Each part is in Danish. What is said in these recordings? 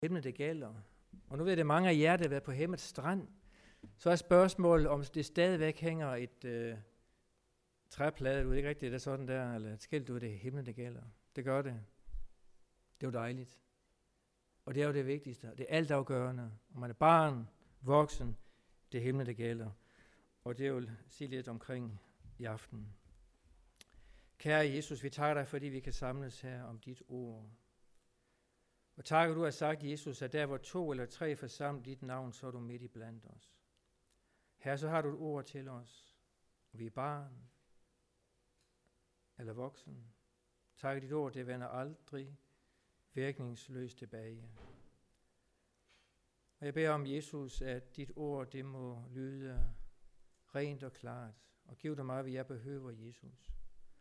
Emnet det gælder. Og nu ved jeg, at mange af jer, der har været på Hemmets Strand, så er spørgsmålet, om det stadigvæk hænger et træplade ud, ikke rigtigt, det er sådan der, eller et skilt ud, det er himlen, det gælder. Det gør det. Det er jo dejligt. Og det er jo det vigtigste. Det er altafgørende. Om man er barn, voksen, det er himlen, det gælder. Og det er jo sige lidt omkring i aften. Kære Jesus, vi takker dig, fordi vi kan samles her om dit ord. Og tak, at du har sagt, Jesus, at der hvor 2 eller 3 forsamlet dit navn, så er du midt i blandt os. Her så har du et ord til os. Vi er barn eller voksen. Tak, at dit ord, det vender aldrig virkningsløst tilbage. Og jeg beder om, Jesus, at dit ord, det må lyde rent og klart. Og giv dig mig, hvad jeg behøver, Jesus.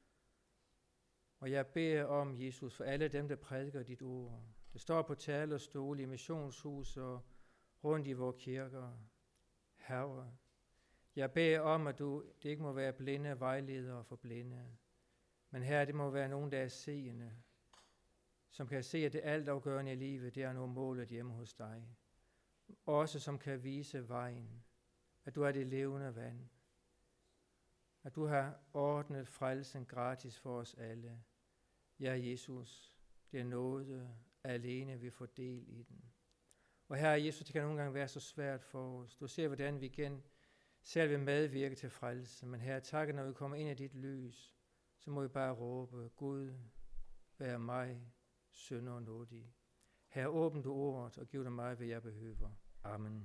Og jeg beder om, Jesus, for alle dem, der prædiker dit ord. Det står på talerstol i missionshus og rundt i vores kirker. Herre, jeg beder om, at det ikke må være blinde vejledere for blinde. Men her, det må være nogen, der er seende, som kan se, at det altafgørende i livet, det er noget målet hjemme hos dig. Også som kan vise vejen, at du er det levende vand. At du har ordnet frelsen gratis for os alle. Ja, Jesus, det er noget alene, vi får del i den. Og her, Jesus, det kan nogle gange være så svært for os. Du ser, hvordan vi igen selv vil medvirke til frelsen. Men her, tak, når vi kommer ind i dit lys, så må vi bare råbe, Gud, vær mig, synder og nådig. Her, åbn du ordet og giv dig mig, hvad jeg behøver. Amen.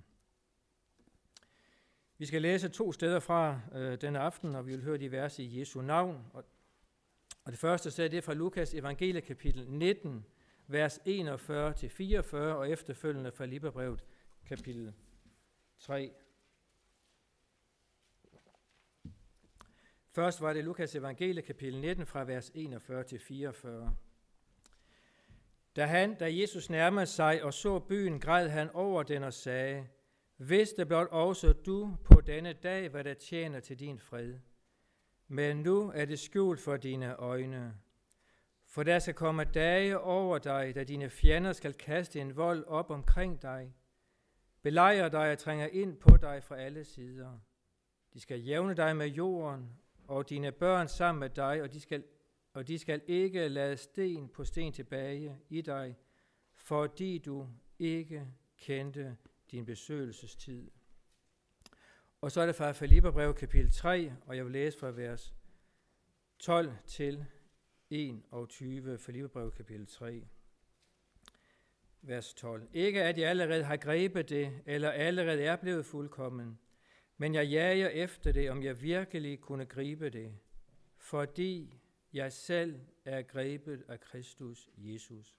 Vi skal læse 2 steder fra denne aften, og vi vil høre de vers i Jesu navn. Og det første sted, det er fra Lukas evangelie kapitel 19, vers 41-44, og efterfølgende fra Filipperbrevet kapitel 3. Først var det Lukas evangelie kapitel 19 fra vers 41-44. Da Jesus nærmede sig og så byen, græd han over den og sagde, vidste blot også du på denne dag, hvad der tjener til din fred. Men nu er det skjult for dine øjne. For der skal komme dage over dig, da dine fjender skal kaste en vold op omkring dig, belejre dig og trænger ind på dig fra alle sider. De skal jævne dig med jorden, og dine børn sammen med dig, og de skal ikke lade sten på sten tilbage i dig, fordi du ikke kendte din besøgelsestid. Og så er det fra Filipperbrevet kapitel 3, og jeg vil læse fra vers 12 til 21, Filipperbrevet kapitel 3, vers 12. Ikke at jeg allerede har grebet det, eller allerede er blevet fuldkommen, men jeg jager efter det, om jeg virkelig kunne gribe det, fordi jeg selv er grebet af Kristus Jesus.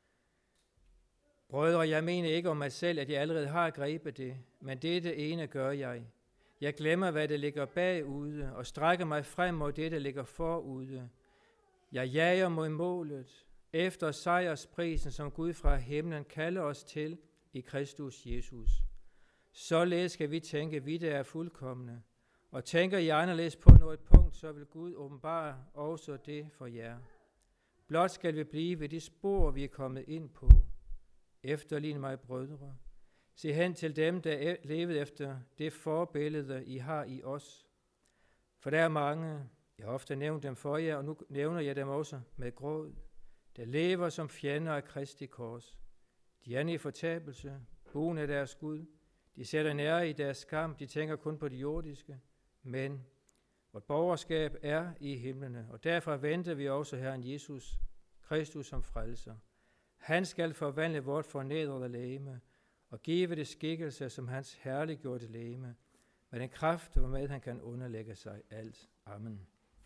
Brødre, jeg mener ikke om mig selv, at jeg allerede har grebet det, men dette ene gør jeg. Jeg glemmer, hvad der ligger bagude, og strækker mig frem mod det, der ligger forude. Jeg jager mod målet, efter sejrsprisen, som Gud fra himlen kalder os til i Kristus Jesus. Således skal vi tænke, vi der er fuldkomne, og tænker I anderledes på noget punkt, så vil Gud åbenbare også det for jer. Blot skal vi blive ved de spor, vi er kommet ind på. Efterligne mig, brødre. Se hen til dem, der levede efter det forbillede, I har i os. For der er mange, jeg har ofte nævnt dem for jer, og nu nævner jeg dem også med gråd, der lever som fjender af Kristi kors. De er i fortabelse, buen af deres Gud. De sætter nære i deres skam, de tænker kun på det jordiske. Men vort borgerskab er i himlene, og derfor venter vi også Herren Jesus Kristus som frelser. Han skal forvandle vort fornedrede legeme og give det skikkelse som hans herliggjorte legeme, med den kraft, hvormed han kan underlægge sig alt. Amen.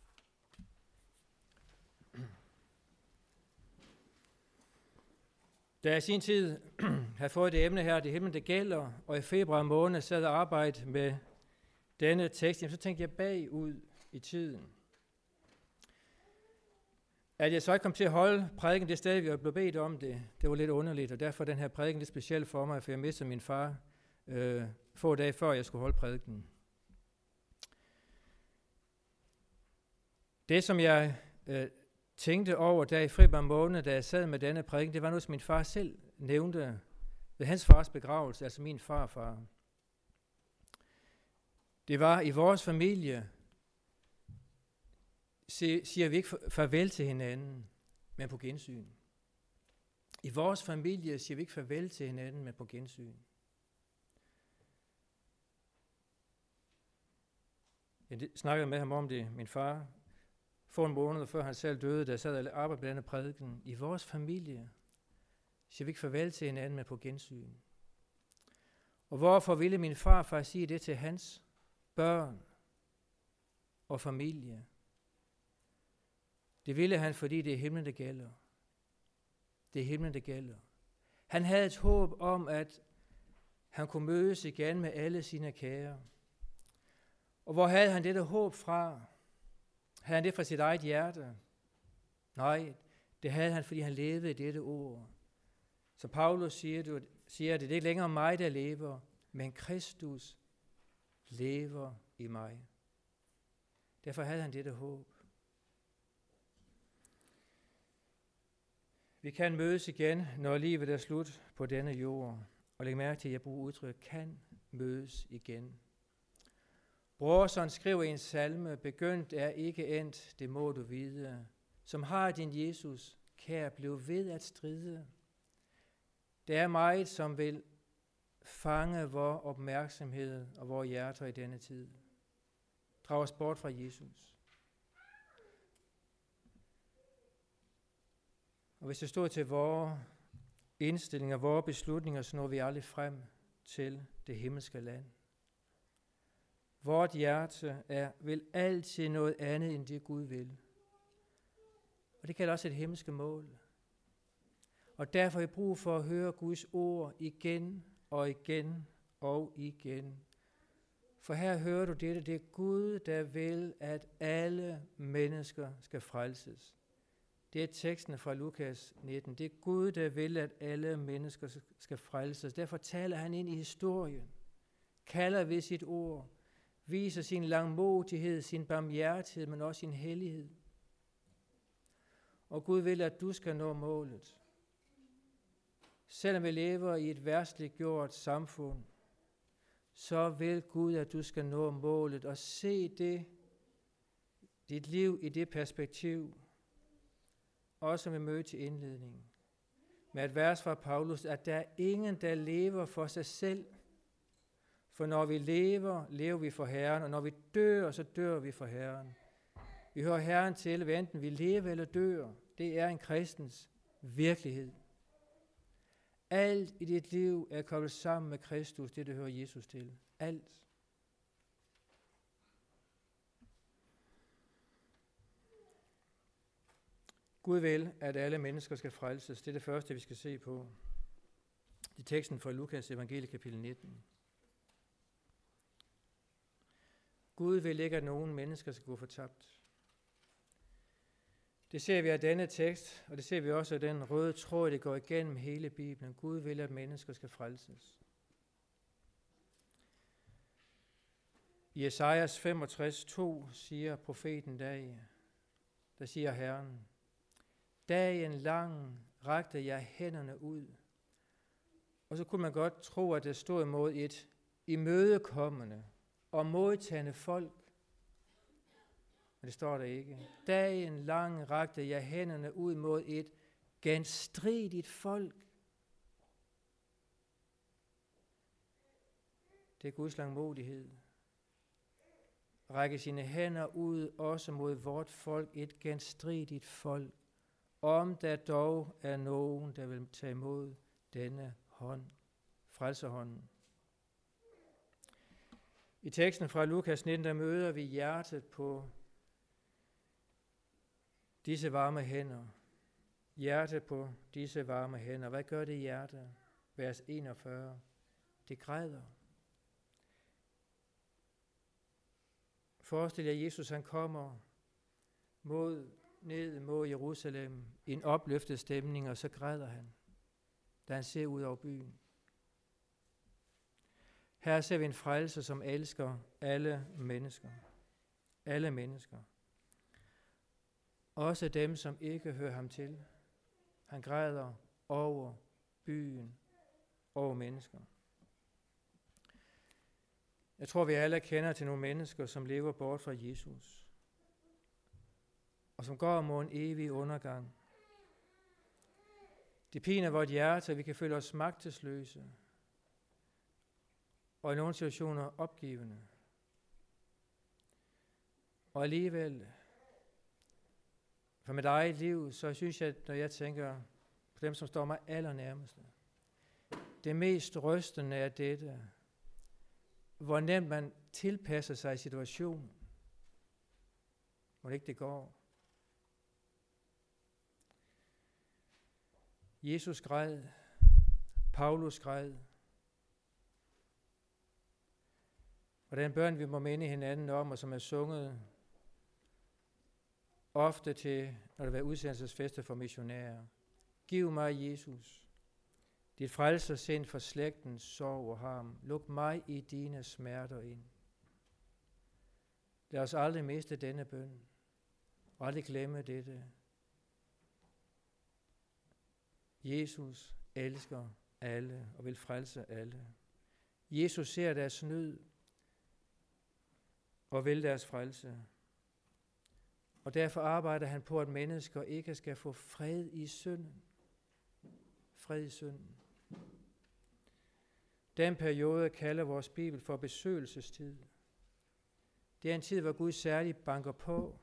Da jeg i sin tid havde fået det emne her, det himlen det gælder, og i februar måned sad og arbejdede med denne tekst, så tænkte jeg bagud i tiden. At jeg så ikke kom til at holde prædiken det sted, vi var blevet bedt om det var lidt underligt, og derfor den her prædiken lidt speciel for mig, for jeg mistede min far få dage før jeg skulle holde prædiken. Det, som jeg tænkte over der i februar måned, da jeg sad med denne prædiken, det var noget, som min far selv nævnte ved hans fars begravelse, altså min farfar. Det var i vores familie, siger vi ikke farvel til hinanden, men på gensyn. I vores familie siger vi ikke farvel til hinanden, men på gensyn. Jeg snakkede med ham om det, min far, for en måned før han selv døde, da jeg sad og arbejdede på denne prædiken. I vores familie siger vi ikke farvel til hinanden, men på gensyn. Og hvorfor ville min farfar sige det til hans børn og familie? Det ville han, fordi det er himlen, der gælder. Det er himlen, der gælder. Han havde et håb om, at han kunne mødes igen med alle sine kære. Og hvor havde han dette håb fra? Havde han det fra sit eget hjerte? Nej, det havde han, fordi han levede i dette ord. Så Paulus siger, at det er ikke længere mig, der lever, men Kristus lever i mig. Derfor havde han dette håb. Vi kan mødes igen, når livet er slut på denne jord. Og læg mærke til, at jeg bruger udtryk, kan mødes igen. Brorson skriver i en salme, begyndt er ikke endt, det må du vide. Som har din Jesus, kær, blev ved at stride. Der er meget, som vil fange vor opmærksomhed og vores hjerter i denne tid. Drag os bort fra Jesus. Og hvis det stod til vores indstillinger, vores beslutninger, så når vi aldrig frem til det himmelske land. Vort hjerte vil altid noget andet, end det Gud vil. Og det kalder også et himmelske mål. Og derfor har vi brug for at høre Guds ord igen og igen og igen. For her hører du dette, det er Gud, der vil, at alle mennesker skal frelses. Det er teksten fra Lukas 19. Det er Gud, der vil, at alle mennesker skal frelses. Derfor taler han ind i historien, kalder ved sit ord, viser sin langmodighed, sin barmhjertighed, men også sin hellighed. Og Gud vil, at du skal nå målet. Selvom vi lever i et verdsligt gjort samfund, så vil Gud, at du skal nå målet og se det, dit liv i det perspektiv, også med møde til indledningen. Med et vers fra Paulus, at der er ingen, der lever for sig selv. For når vi lever, lever vi for Herren, og når vi dør, så dør vi for Herren. Vi hører Herren til, hvad enten vi lever eller dør. Det er en kristens virkelighed. Alt i dit liv er koblet sammen med Kristus, det hører Jesus til. Alt. Gud vil, at alle mennesker skal frelses. Det er det første, vi skal se på. Det er teksten fra Lukas evangelie kapitel 19. Gud vil ikke, at nogen mennesker skal gå fortabt. Det ser vi af denne tekst, og det ser vi også af den røde tråd, der går igennem hele Bibelen. Gud vil, at mennesker skal frelses. I Esajas 65:2 siger profeten der siger Herren, dagen lang rakte jeg hænderne ud. Og så kunne man godt tro, at det stod imod et imødekommende og modtagende folk. Men det står der ikke. Dagen lang rakte jeg hænderne ud mod et genstridigt folk. Det er Guds langmodighed. Række sine hænder ud også mod vort folk, et genstridigt folk. Om der dog er nogen, der vil tage imod denne hånd, frelserhånden. I teksten fra Lukas 19, der møder vi hjertet på disse varme hænder. Hjertet på disse varme hænder. Hvad gør det hjerte? Vers 41. Det græder. Forestil jer, Jesus han kommer ned mod Jerusalem i en opløftet stemning, og så græder han, da han ser ud over byen. Her ser vi en frelser, som elsker alle mennesker. Alle mennesker. Også dem, som ikke hører ham til. Han græder over byen, over mennesker. Jeg tror, vi alle kender til nogle mennesker, som lever bort fra Jesus, og som går mod en evig undergang. Det piner vores hjerte, at vi kan føle os magtesløse, og i nogle situationer opgivende. Og alligevel, for mit eget liv, så synes jeg, når jeg tænker på dem, som står mig allernærmest, det mest rystende er dette, hvor nemt man tilpasser sig i situationen, hvor ikke det går. Jesus græd, Paulus græd, og den bøn, vi må minde hinanden om, og som er sunget ofte til, når der er udsendelsesfester for missionærer. Giv mig, Jesus, dit frelsersind for slægtens sorg og harm. Luk mig i dine smerter ind. Lad os aldrig miste denne bøn, og aldrig glemme dette. Jesus elsker alle og vil frelse alle. Jesus ser deres nød og vil deres frelse. Og derfor arbejder han på, at mennesker ikke skal få fred i synden. Fred i synden. Den periode kalder vores Bibel for besøgelsestid. Det er en tid, hvor Gud særligt banker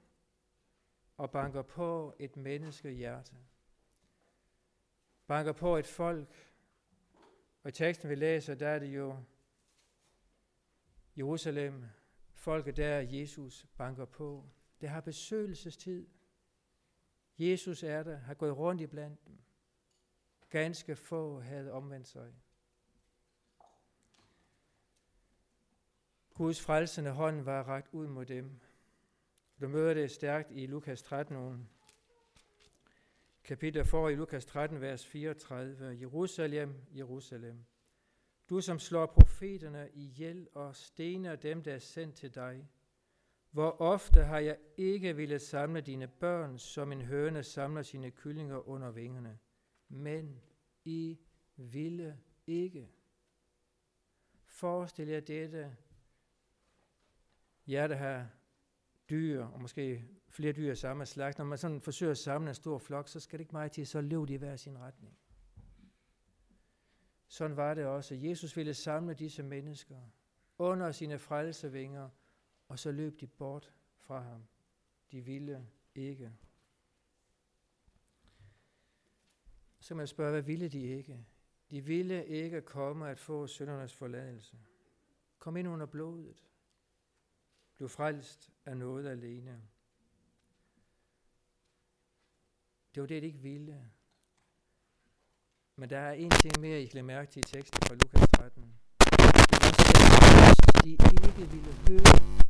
på et menneskehjerte. Banker på et folk. Og i teksten vi læser, der er det jo Jerusalem, folket der Jesus banker på. Det har besøgelsestid. Jesus er der, har gået rundt i blandt dem. Ganske få havde omvendt sig. Guds frelsende hånd var rakt ud mod dem. Du møder det stærkt i Lukas 13, nogle kapitler for i Lukas 13, vers 34. Jerusalem, Jerusalem, du som slår profeterne ihjel og stener dem, der er sendt til dig. Hvor ofte har jeg ikke ville samle dine børn, som en høne samler sine kyllinger under vingerne. Men I ville ikke. Forestil jer dette. Jer, der har dyr, og måske flere dyr af samme slags. Når man sådan forsøger at samle en stor flok, så skal det ikke meget til, så løb de i hver sin retning. Sådan var det også. Jesus ville samle disse mennesker under sine frelsevinger, og så løb de bort fra ham. De ville ikke. Så kan man spørge, hvad ville de ikke? De ville ikke komme at få syndernes forladelse. Kom ind under blodet. Blev frelst af noget alene. Det var det, de ikke ville. Men der er en ting mere, I kan mærke til i teksten fra Lukas 13. De ikke ville høre.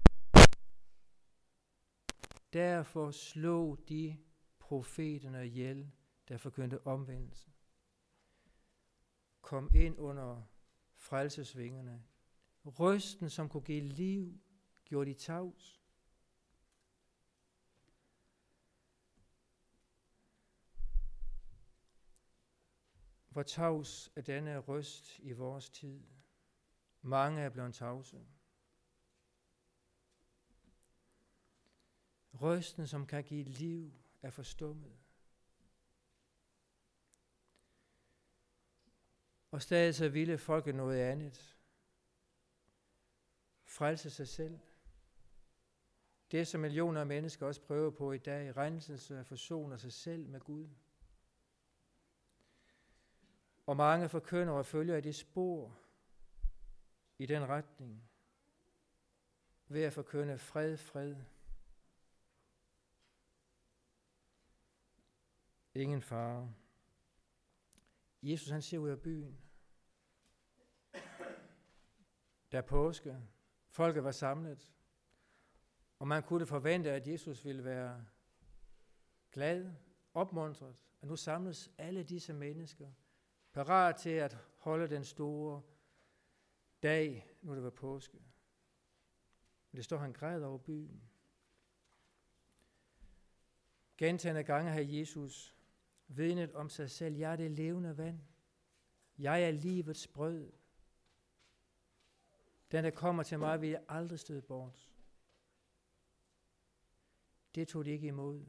Derfor slog de profeterne ihjel, der forkyndte omvendelse. Kom ind under frelsesvingerne. Røsten, som kunne give liv, gjorde de tavs. Hvor tavs er denne røst i vores tid. Mange er blevet tavse. Røsten, som kan give liv, er forstummet. Og stadig så ville folket noget andet. Frelse sig selv. Det, som millioner af mennesker også prøver på i dag, renselse og forsoner sig selv med Gud. Og mange forkyndere følger i det spor i den retning ved at forkynde fred, fred. Ingen fare. Jesus han ser ud af byen. Der er påske. Folket var samlet. Og man kunne forvente, at Jesus ville være glad, opmuntret. Og nu samles alle disse mennesker, parat til at holde den store dag, nu det var påske. Men det står, han græd over byen. Gentagne gange har Jesus vidnet om sig selv. Jeg er det levende vand. Jeg er livets brød. Den, der kommer til mig, vil jeg aldrig støde bort. Det tog de ikke imod.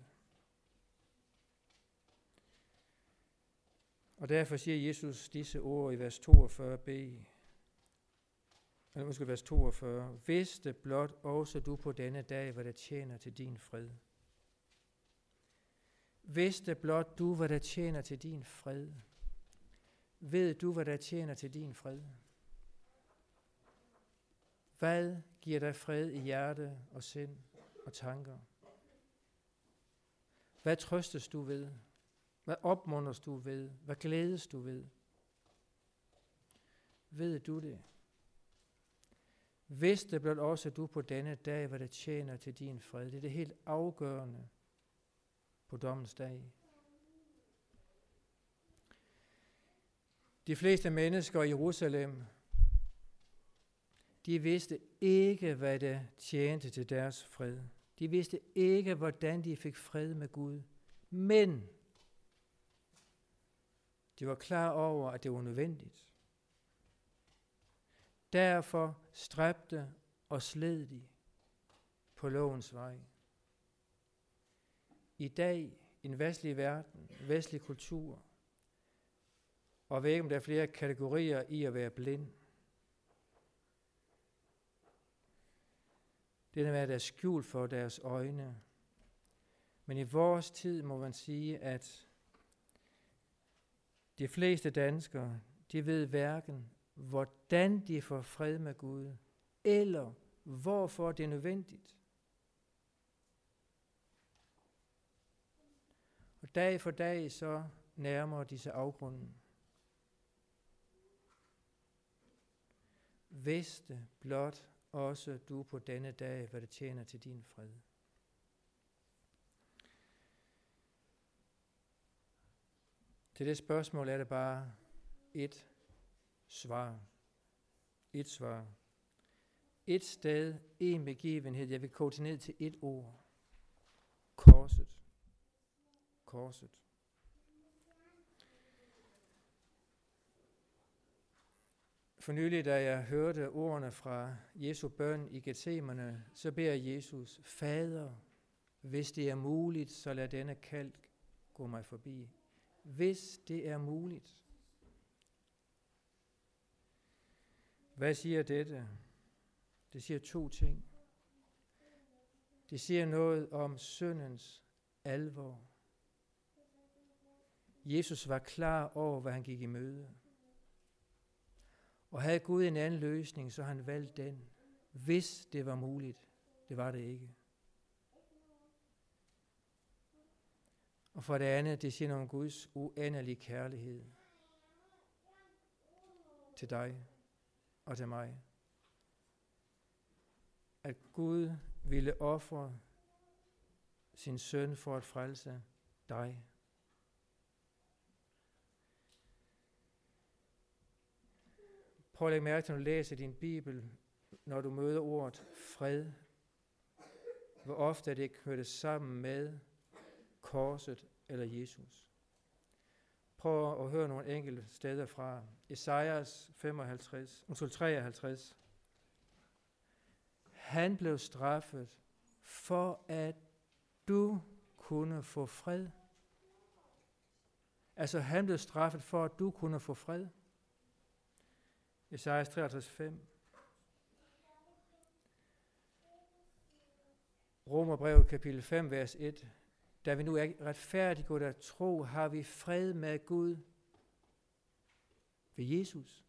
Og derfor siger Jesus disse ord i vers 42b. Eller måske vers 42. Vidste blot også du på denne dag, hvad der tjener til din fred. Vidste blot du, hvad der tjener til din fred. Ved du, hvad der tjener til din fred? Hvad giver dig fred i hjerte og sind og tanker? Hvad trøstes du ved? Hvad opmuntres du ved? Hvad glædes du ved? Ved du det? Vidste blot også du på denne dag, hvad der tjener til din fred. Det er det helt afgørende på dommens dag. De fleste mennesker i Jerusalem, de vidste ikke, hvad der tjente til deres fred. De vidste ikke, hvordan de fik fred med Gud. Men de var klar over, at det var nødvendigt. Derfor stræbte og sled de på lovens vej. I dag, i en vestlig verden, vestlig kultur, og jeg ved ikke, om der er flere kategorier i at være blind. Det er, der er skjult for deres øjne. Men i vores tid må man sige, at de fleste danskere, de ved hverken, hvordan de får fred med Gud, eller hvorfor det er nødvendigt. Og dag for dag så nærmer de sig afgrunden. Vidste blot også du på denne dag, hvad det tjener til din fred. Til det spørgsmål er det bare et svar. Et svar. Et sted, en begivenhed. Jeg vil koge ned til et ord. Korset. Korset. For nylig, da jeg hørte ordene fra Jesu bøn i Getsemane, så beder Jesus, Fader, hvis det er muligt, så lad denne kalk gå mig forbi. Hvis det er muligt. Hvad siger dette? Det siger to ting. Det siger noget om syndens alvor. Jesus var klar over, hvad han gik i møde. Og havde Gud en anden løsning, så han valgte den, hvis det var muligt. Det var det ikke. Og for det andet, det siger noget om Guds uendelige kærlighed til dig og til mig. At Gud ville ofre sin søn for at frelse dig. Prøv at lægge mærke til, når du læser din Bibel, når du møder ordet fred, hvor ofte er det knyttet sammen med korset eller Jesus. Prøv at høre nogle enkelte steder fra Esajas 53. Han blev straffet for at du kunne få fred. Altså han blev straffet for at du kunne få fred. Esajas 53:5. Romerbrevet kapitel 5, vers 1. Da vi nu er retfærdiggjort af tro, har vi fred med Gud ved Jesus.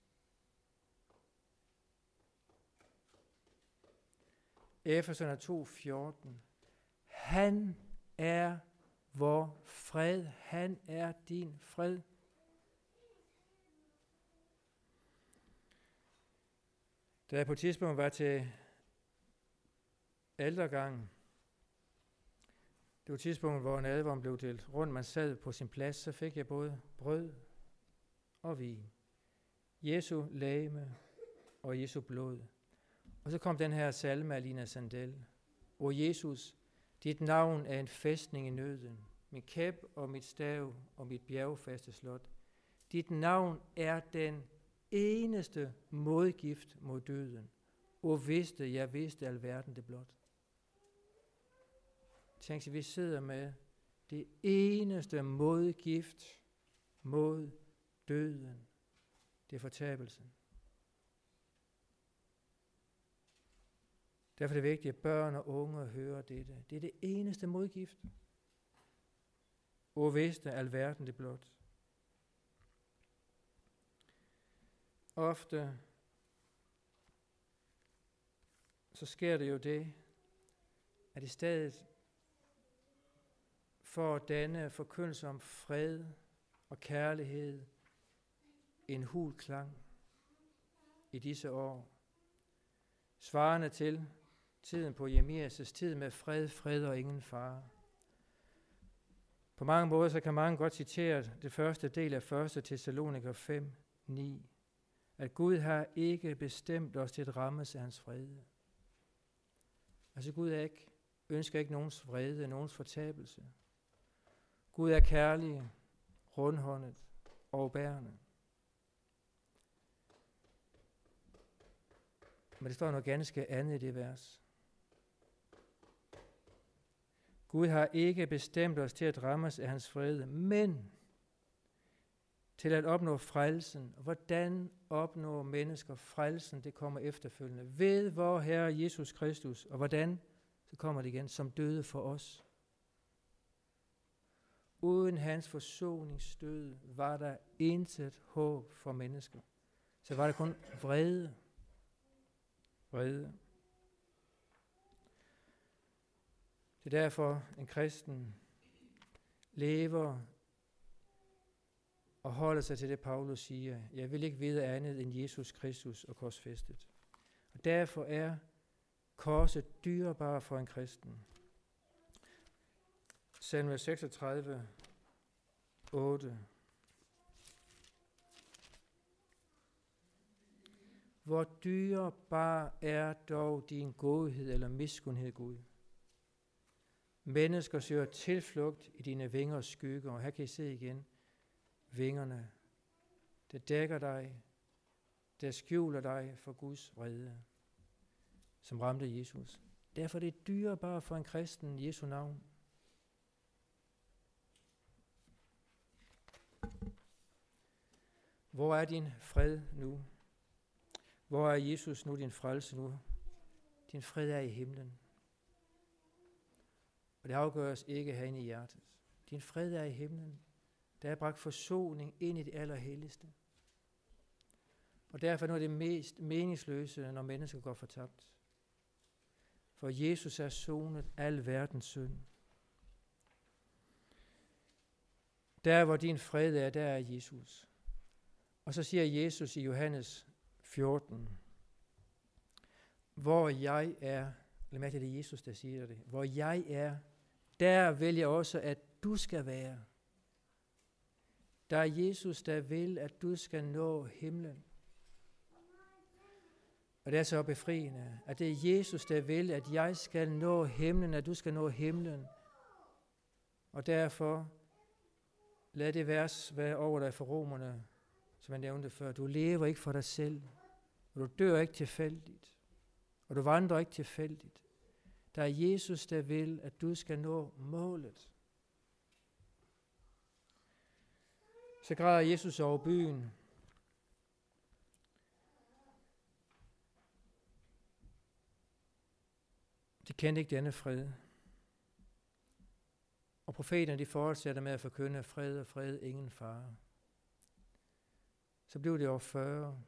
Efeserne 2:14. Han er vor fred. Han er din fred. Da jeg på et tidspunkt var til ældregangen, det var et tidspunkt, hvor nadveren blev delt rundt, man sad på sin plads, så fik jeg både brød og vin. Jesu legeme og Jesu blod. Og så kom den her salme af Lina Sandel. O Jesus, dit navn er en fæstning i nøden. Min kæp og mit stav og mit bjergfaste slot. Dit navn er den eneste modgift mod døden. Og vidste, jeg vidste alverden det blot. Tænk sig, vi sidder med det eneste modgift mod døden. Det er fortabelsen. Derfor er det vigtigt, at børn og unge hører dette. Det er det eneste modgift. Og vidste alverden det blot. Ofte så sker det jo det, at i stedet for at danne forkyndelse om fred og kærlighed en hul klang i disse år, svarende til tiden på Jeremias' tid med fred og ingen fare. På mange måder så kan man godt citere det første del af 1. Thessaloniker 5:9, at Gud har ikke bestemt os til at rammes af hans vrede. Altså Gud ønsker ikke nogens vrede, nogens fortabelse. Gud er kærlig, rundhåndet og overbærende. Men det står noget ganske andet i det vers. Gud har ikke bestemt os til at rammes af hans vrede, men til at opnå frelsen. Hvordan opnår mennesker frelsen? Det kommer efterfølgende. Ved vor Herre Jesus Kristus. Og hvordan? Så kommer det igen, som døde for os. Uden hans forsoningsdød var der intet håb for mennesker. Så var der kun vrede. Vrede. Det er derfor, en kristen lever og holder sig til det, Paulus siger. Jeg vil ikke vide andet end Jesus Kristus og korsfæstet. Og derfor er korset dyrebar for en kristen. Salme 36, 8. Hvor dyrebar er dog din godhed eller miskundhed, Gud. Mennesker søger tilflugt i dine vingers skygger, og her kan I se igen vingerne. Det dækker dig, det skjuler dig for Guds vrede, som ramte Jesus. Derfor er det dyrebart for en kristen i Jesu navn. Hvor er din fred nu? Hvor er Jesus nu, din frelse nu? Din fred er i himlen. Og det afgøres ikke herinde i hjertet. Din fred er i himlen. Der er bragt forsoning ind i det allerhelligste. Og derfor er noget af det mest meningsløse, når mennesker går fortabt. For Jesus er sonet al verdens synd. Der hvor din fred er, der er Jesus. Og så siger Jesus i Johannes 14, hvor jeg er, lad mærke til det Jesus, der siger det, hvor jeg er, der vil jeg også, at du skal være. Der er Jesus, der vil, at du skal nå himlen. Og det er så befriende, at det er Jesus, der vil, at jeg skal nå himlen, at du skal nå himlen. Og derfor, lad det vers være over dig for romerne, som jeg nævnte før. Du lever ikke for dig selv, og du dør ikke tilfældigt, og du vandrer ikke tilfældigt. Der er Jesus, der vil, at du skal nå målet. Så græder Jesus over byen. De kendte ikke denne fred. Og profeterne, de fortsætter med at forkynde fred og fred, ingen fare. Så blev det år 40.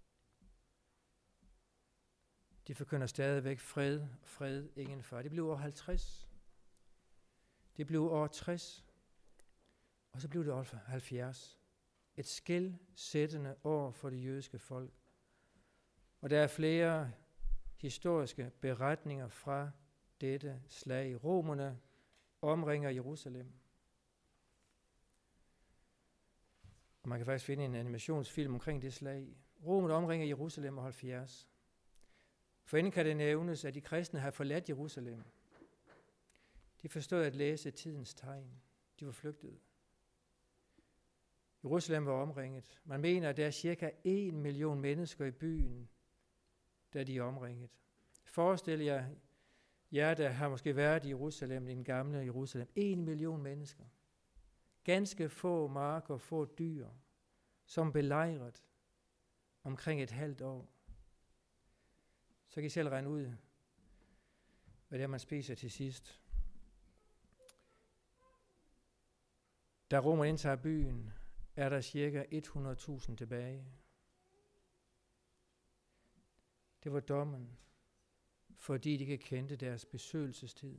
De forkynder stadigvæk fred, fred, ingen fare. Det blev år 50. Det blev år 60. Og så blev det år 70. Et skelsættende år for det jødiske folk. Og der er flere historiske beretninger fra dette slag. Romerne omringer Jerusalem. Og man kan faktisk finde en animationsfilm omkring det slag. Romerne omringer Jerusalem og 70. For inden kan det nævnes, at de kristne har forladt Jerusalem. De forstod at læse tidens tegn. De var flygtet. Jerusalem var omringet. Man mener, at der er cirka 1 million mennesker i byen, da de er omringet. Forestil jer, der har måske været i Jerusalem, i den gamle Jerusalem. 1 million mennesker. Ganske få marker, få dyr, som belejret omkring et halvt år. Så kan I selv regne ud, hvad det er, man spiser til sidst. Da romerne indtager byen, er der cirka 100.000 tilbage. Det var dommen, fordi de ikke kendte deres besøgelsestid.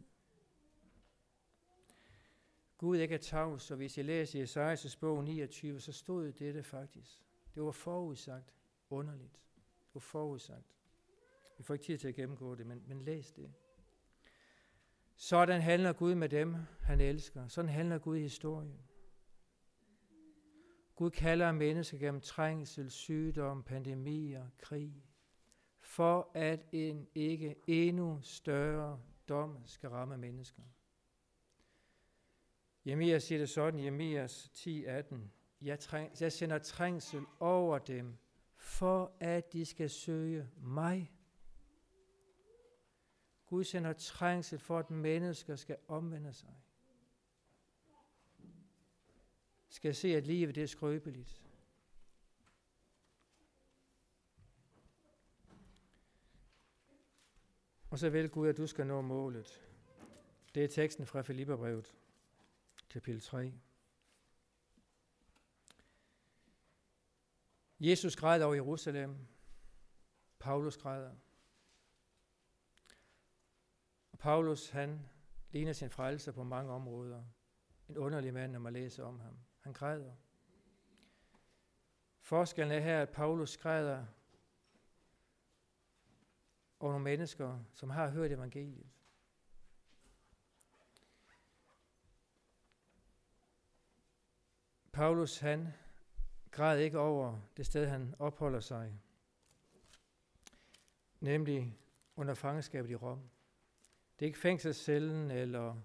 Gud ikke er tavs, og hvis jeg læser i Esajas bog 29, så stod dette faktisk. Det var forudsagt underligt. Det var forudsagt. Vi får ikke tid til at gennemgå det, men læs det. Sådan handler Gud med dem, han elsker. Sådan handler Gud i historien. Gud kalder mennesker gennem trængsel, sygdom, pandemier, krig, for at en ikke endnu større dom skal ramme mennesker. Jeremias siger det sådan i Jeremias 10:18. Jeg sender trængsel over dem, for at de skal søge mig. Gud sender trængsel for, at mennesker skal omvende sig. Skal se, at livet det er skrøbeligt. Og så vil Gud, at du skal nå målet. Det er teksten fra Filipperbrevet, kapitel 3. Jesus græder over Jerusalem. Paulus græder. Og Paulus, han ligner sin frelser på mange områder. En underlig mand, når man læser om ham. Han græder. Forskellen er her, at Paulus græder over nogle mennesker, som har hørt evangeliet. Paulus, han græd ikke over det sted, han opholder sig, nemlig under fangenskabet i Rom. Det er ikke fængselscellen, eller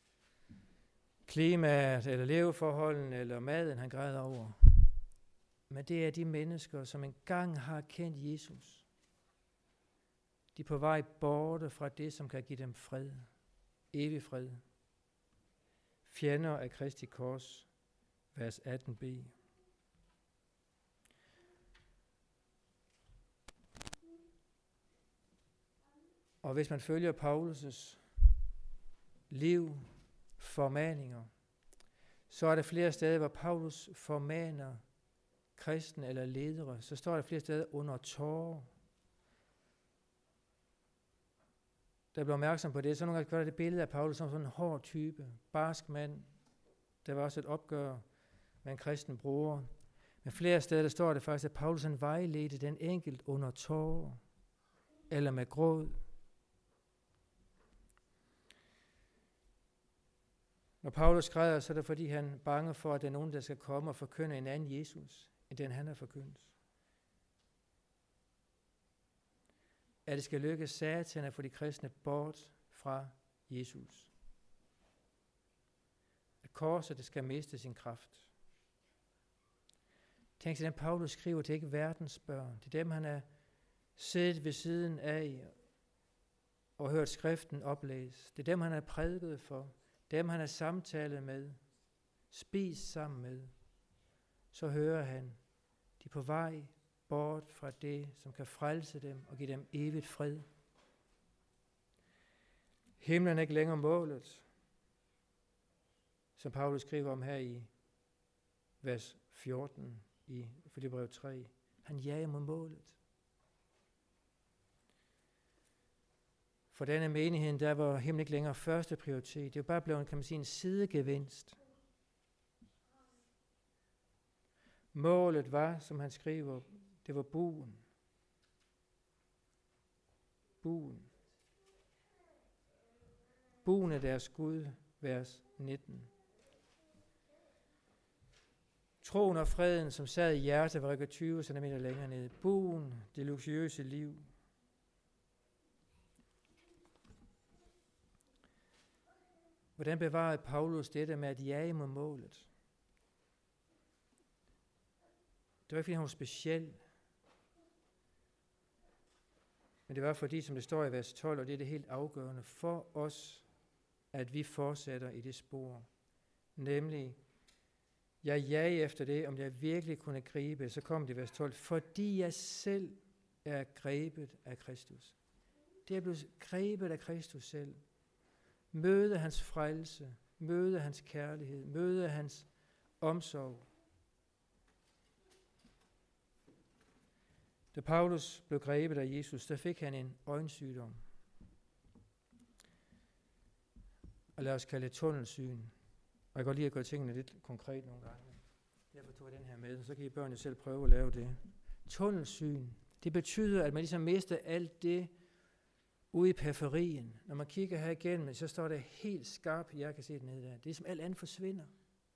klimaet, eller leveforholdene, eller maden, han græder over. Men det er de mennesker, som engang har kendt Jesus. De er på vej borte fra det, som kan give dem fred. Evig fred. Fjender af Kristi kors, vers 18b. Og hvis man følger Paulus' liv, formaninger, så er der flere steder, hvor Paulus formaner kristne eller ledere, så står der flere steder under tårer. Der bliver opmærksom på det, så nogle gange gør der det billede af Paulus som sådan en hård type, barsk mand. Der var også et opgør med en kristen bror. Men flere steder der står det faktisk, at Paulus han vejledte den enkelt under tårer eller med gråd. Når Paulus græder, så er det fordi han er bange for, at der er nogen, der skal komme og forkynde en anden Jesus, end den han har forkyndt. At det skal lykkes Satan at få de kristne bort fra Jesus. At korset det skal miste sin kraft. Tænk sig, den Paulus skriver, det er ikke verdens børn. Det er dem, han er siddet ved siden af og hørt skriften oplæst. Det er dem, han er prædiket for. Dem, han er samtalet med, spist sammen med. Så hører han, de er på vej bort fra det, som kan frelse dem og give dem evigt fred. Himlen er ikke længere målet, som Paulus skriver om her i vers 14 i Filipperbrevet 3. Han jager mod målet. For denne menighed, der var himlen ikke længere første prioritet. Det var bare blevet, kan man sige, en sidegevinst. Målet var, som han skriver, det var buen. Buen. Buen er deres Gud, vers 19. Troen og freden, som sad i hjertet, var rækker 20 cm længere ned. Buen, det luksuriøse liv. Hvordan bevarede Paulus dette med at jage mod målet? Det var ikke, fordi han var speciel. Men det var fordi, som det står i vers 12, og det er det helt afgørende for os, at vi fortsætter i det spor. Nemlig, jeg jager efter det, om jeg virkelig kunne gribe, så kom det i vers 12, fordi jeg selv er grebet af Kristus. Det er blevet grebet af Kristus selv. Møde hans frelse, møde hans kærlighed, møde hans omsorg. Da Paulus blev grebet af Jesus, der fik han en øjensygdom. Og lad os kalde det tunnelsyn. Og jeg kan godt lide at gøre tingene lidt konkret nogle gange. Derfor tog jeg den her med, så kan I børn jo selv prøve at lave det. Tunnelsyn, det betyder, at man ligesom mister alt det ude i periferien. Når man kigger her igennem, så står det helt skarpt, jeg kan se det nede der. Det er som alt andet forsvinder.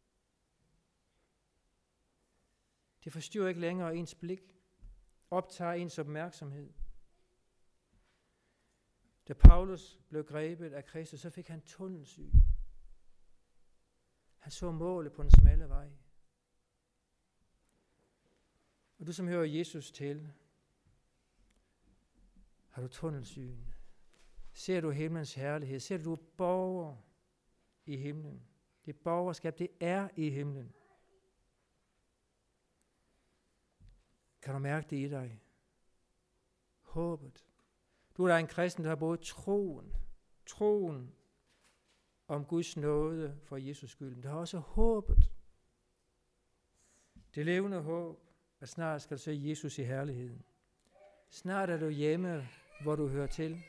Det forstyrrer ikke længere ens blik, optager ens opmærksomhed. Da Paulus blev grebet af Kristus, så fik han tunnelsyn. Han så målet på den smalle vej. Og du som hører Jesus til, har du tunnelsyn. Ser du himlens herlighed? Ser du borger i himlen? Det borgerskab, det er i himlen. Kan du mærke det i dig? Håbet. Du er en kristen, der har både troen om Guds nåde for Jesus skyld, men der har også håbet. Det levende håb, at snart skal du se Jesus i herligheden. Snart er du hjemme, hvor du hører til.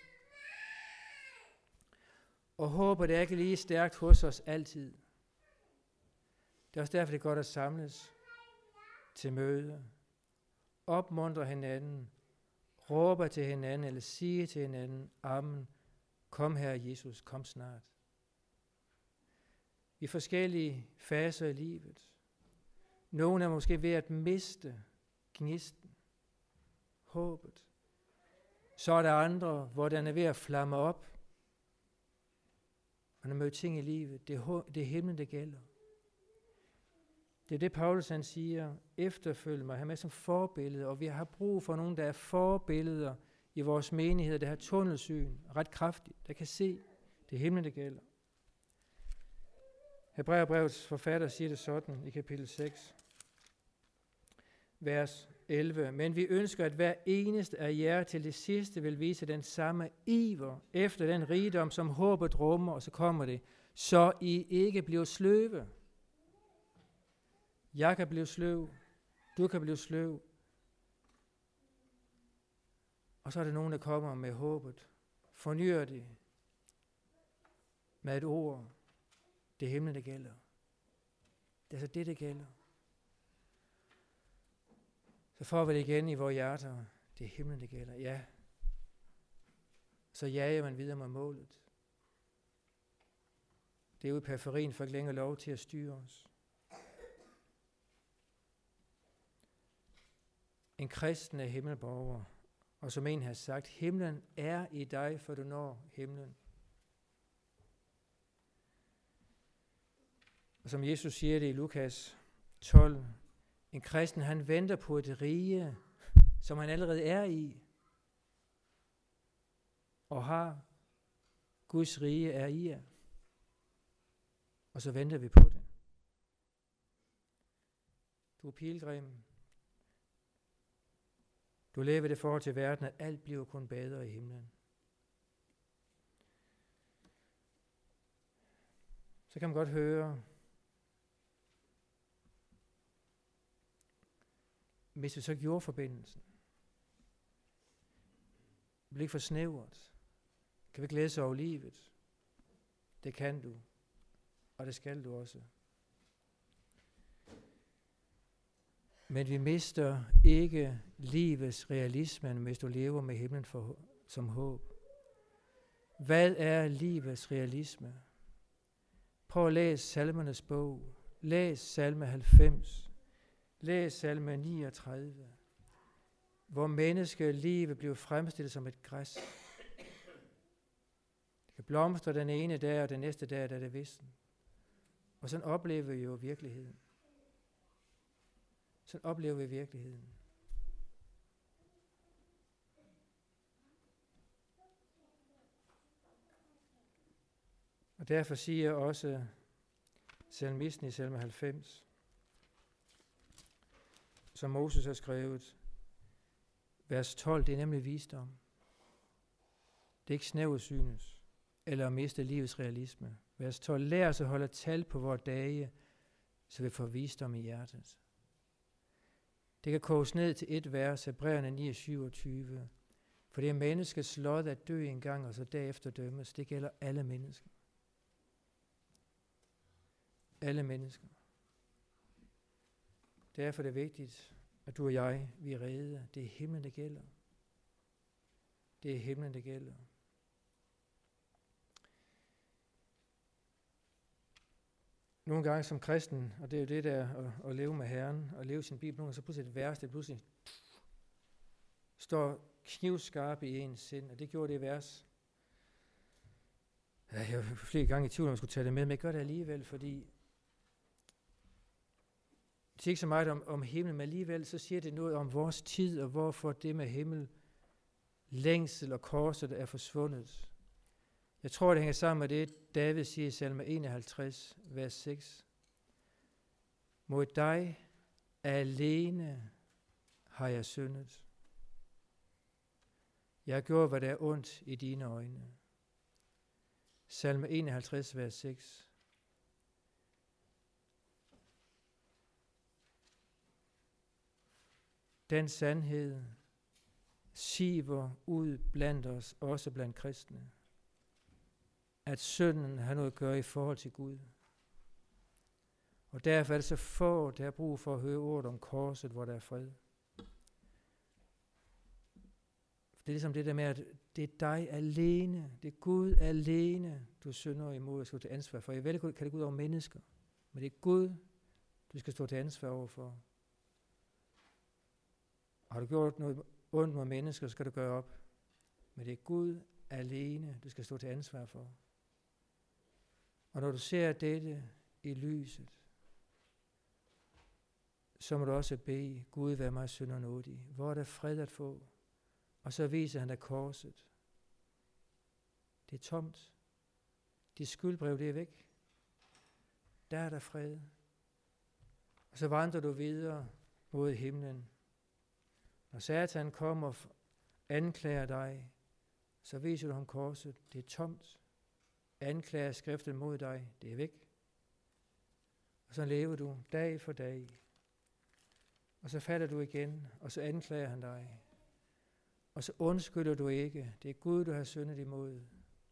Og håbet er ikke lige stærkt hos os altid. Det er også derfor, det er godt at samles til møde. Opmuntre hinanden. Råber til hinanden, eller sige til hinanden, amen, kom her Jesus, kom snart. I forskellige faser i livet. Nogle er måske ved at miste gnisten, håbet. Så er der andre, hvor den er ved at flamme op. Man har mødt ting i livet. Det er himlen, det gælder. Det er det, Paulus han siger, efterfølg mig, han er som forbillede, og vi har brug for nogen, der er forbilleder i vores menighed, der har tunnelsyn, ret kraftigt, der kan se, det er himlen, det gælder. Hebræerbrevets forfatter siger det sådan i kapitel 6, vers 11. Men vi ønsker, at hver eneste af jer til det sidste vil vise den samme iver efter den rigdom, som håbet rummer, og så kommer det, så I ikke bliver sløve. Jeg kan blive sløv, du kan blive sløv. Og så er der nogen, der kommer med håbet, fornyer det med et ord. Det er himlen, det gælder. Det er altså det gælder. Så får vi det igen i vores hjerter. Det er himlen, det gælder. Ja. Så jager man videre med målet. Det er ude i periferien, for ikke længere lov til at styre os. En kristen er himmelborger, og som en har sagt, himlen er i dig, for du når himlen. Og som Jesus siger det i Lukas 12, en kristen han venter på et rige, som han allerede er i, og har. Guds rige er i jer. Og så venter vi på det. Du er pilgrim. Du lever det forhold til verden, at alt bliver kun bedre i himlen. Så kan man godt høre, hvis vi så gjorde forbindelsen, det bliver ikke for snævert. Kan vi ikke læse over livet? Det kan du, og det skal du også. Men vi mister ikke livets realisme, hvis du lever med himlen som håb. Hvad er livets realisme? Prøv at læse salmernes bog. Læs salme 90. Læs salme 39. Hvor menneskelivet bliver fremstillet som et græs. Det kan blomstre den ene dag, og den næste dag, der er det vissen. Og sådan oplever vi jo virkeligheden. Sådan oplever vi virkeligheden. Og derfor siger også salmisten i salme 90, som Moses har skrevet, vers 12, det er nemlig visdom. Det er ikke snæversynet eller at miste livets realisme. Vers 12, lær os at holde tal på vores dage, så vi får visdom i hjertet. Det kan koges ned til et vers, Hebræerne 9:27. For det er menneskets lod at dø en gang, og så derefter dømmes. Det gælder alle mennesker. Alle mennesker. Derfor er det vigtigt, at du og jeg, vi er rede. Det er himlen, det gælder. Det er himlen, det gælder. Nogle gange som kristen, og det er jo det der at leve med Herren, og leve sin Bibel, nogle gange så pludselig et vers, det pludselig står knivskarp i ens sind, og det gjorde det vers. Ja, jeg var flere gange i tvivl, om jeg skulle tage det med, men jeg gør det alligevel, fordi det siger ikke så meget om himlen, men alligevel så siger det noget om vores tid, og hvorfor det med himmel, længsel og korset er forsvundet. Jeg tror, det hænger sammen med det, David siger i salme 51, vers 6. Mod dig alene har jeg syndet. Jeg har gjort, hvad der er ondt i dine øjne. Salme 51, vers 6. Den sandhed siver ud blandt os, også blandt kristne, at synden har noget at gøre i forhold til Gud. Og derfor er det så få, der har brug for at høre ordet om korset, hvor der er fred. Det er ligesom det der med, at det er dig alene, det er Gud alene, du synder imod at stå til ansvar for. Jeg ved ikke, kan det gå ud over mennesker, men det er Gud, du skal stå til ansvar overfor. Har du gjort noget ondt mod mennesker, så skal du gøre op. Men det er Gud alene, du skal stå til ansvar for. Og når du ser dette i lyset, så må du også bede, Gud, vær mig synder nådig. Hvor er der fred at få? Og så viser han dig korset. Det er tomt. Dit skyldbrev, det er væk. Der er der fred. Og så vandrer du videre mod himlen. Når Satan kommer og anklager dig, så viser du ham korset. Det er tomt. Anklager skriften mod dig. Det er væk. Og så lever du dag for dag. Og så falder du igen, og så anklager han dig. Og så undskylder du ikke. Det er Gud, du har syndet imod.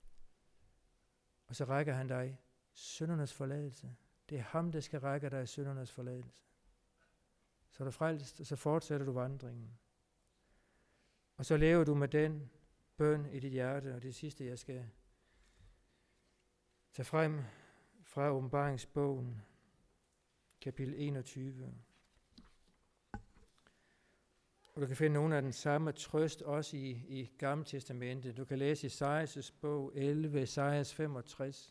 Og så rækker han dig syndernes forladelse. Det er ham, der skal række dig syndernes forladelse. Så er du frelst, og så fortsætter du vandringen. Og så lever du med den bøn i dit hjerte, og det sidste, jeg skal tage frem fra Åbenbaringsbogen, kapitel 21. Og du kan finde nogle af den samme trøst også i Gamle Testamentet. Du kan læse Esajas bog 11, Esajas 65.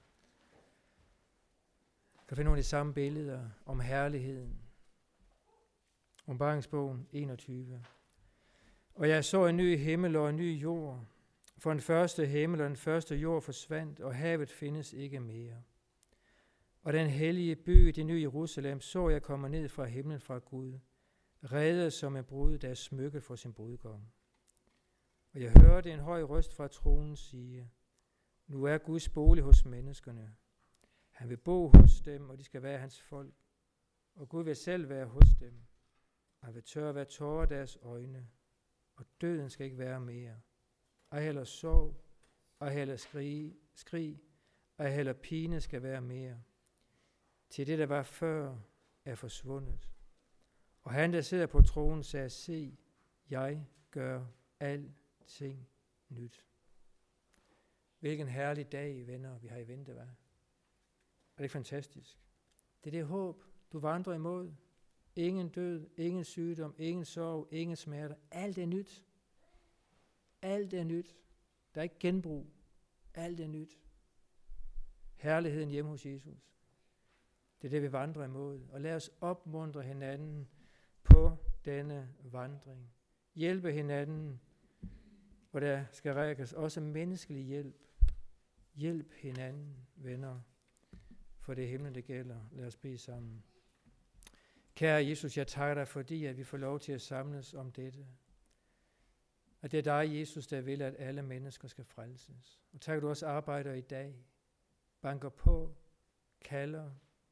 Du kan finde nogle af de samme billeder om herligheden. Åbenbaringsbogen 21. Og jeg så en ny himmel og en ny jord, for den første himmel og den første jord forsvandt, og havet findes ikke mere. Og den hellige by, det nye Jerusalem, så jeg komme ned fra himlen fra Gud, reddet som en brud, der er smykket for sin brudgom. Og jeg hørte en høj røst fra tronen sige, nu er Guds bolig hos menneskerne. Han vil bo hos dem, og de skal være hans folk. Og Gud vil selv være hos dem. Han vil tørre hver tårer af deres øjne, og døden skal ikke være mere. Ej heller sorg, ej heller skrig, ej heller pine skal være mere. Til det, der var før, er forsvundet. Og han, der sidder på tronen, sagde, se, jeg gør alting nyt. Hvilken herlig dag, venner, vi har i vente, hva'? Er det ikke fantastisk? Det er det håb, du vandrer imod. Ingen død, ingen sygdom, ingen sorg, ingen smerter. Alt er nyt. Alt er nyt. Der er ikke genbrug. Alt er nyt. Herligheden hjemme hos Jesus. Det er det, vi vandrer imod. Og lad os opmuntre hinanden på denne vandring. Hjælpe hinanden, hvor der skal rækkes også menneskelig hjælp. Hjælp hinanden, venner, for det er himlen, det gælder. Lad os bede sammen. Kære Jesus, jeg takker dig, fordi at vi får lov til at samles om dette. At det er dig, Jesus, der vil, at alle mennesker skal frelses. Og tak, at du også arbejder i dag. Banker på, kalder.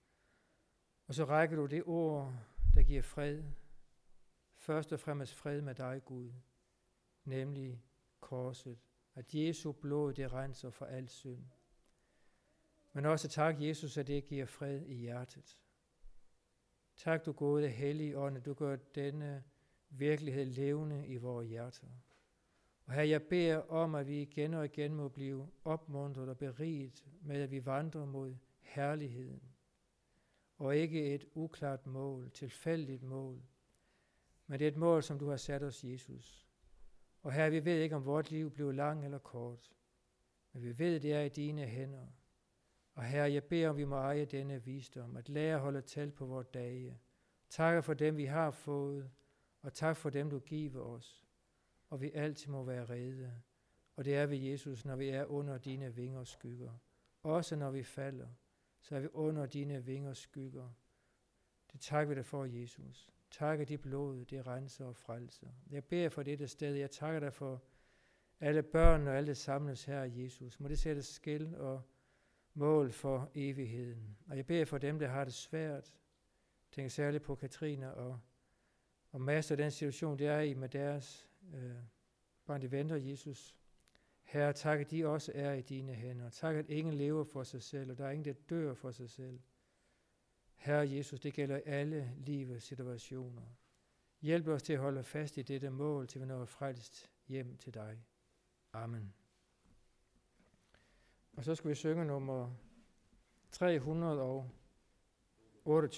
Og så rækker du det ord, der giver fred. Først og fremmest fred med dig, Gud. Nemlig korset. At Jesu blod, det renser for al synd. Men også tak, Jesus, at det giver fred i hjertet. Tak, du gode hellige ånd, at du gør denne virkelighed levende i vores hjerter. Og her jeg beder om, at vi igen og igen må blive opmuntret og beriget med, at vi vandrer mod herligheden. Og ikke et uklart mål, tilfældigt mål, men det er et mål, som du har sat os, Jesus. Og her vi ved ikke, om vort liv bliver lang eller kort, men vi ved, det er i dine hænder. Og Herre, jeg beder om, vi må eje denne visdom, at lære at holde tal på vores dage. Tak for dem, vi har fået, og tak for dem, du giver os. Og vi altid må være rede. Og det er vi, Jesus, når vi er under dine vingers skygger. Også når vi falder, så er vi under dine vingers skygger. Det takker vi dig for, Jesus. Tak at dit blod, det renser og frelser. Jeg beder for dette sted. Jeg takker dig for alle børn og alle, der samles her, Jesus. Må det sættes skil og mål for evigheden. Og jeg beder for dem, der har det svært. Tænk særligt på Katrine og Mads og den situation, de er i med deres barn, de venter, Jesus. Herre, tak, at de også er i dine hænder. Tak, at ingen lever for sig selv, og der er ingen, der dør for sig selv. Herre Jesus, det gælder alle livets situationer. Hjælp os til at holde fast i dette mål, til vi når frelst hjem til dig. Amen. Og så skal vi synge nummer 328.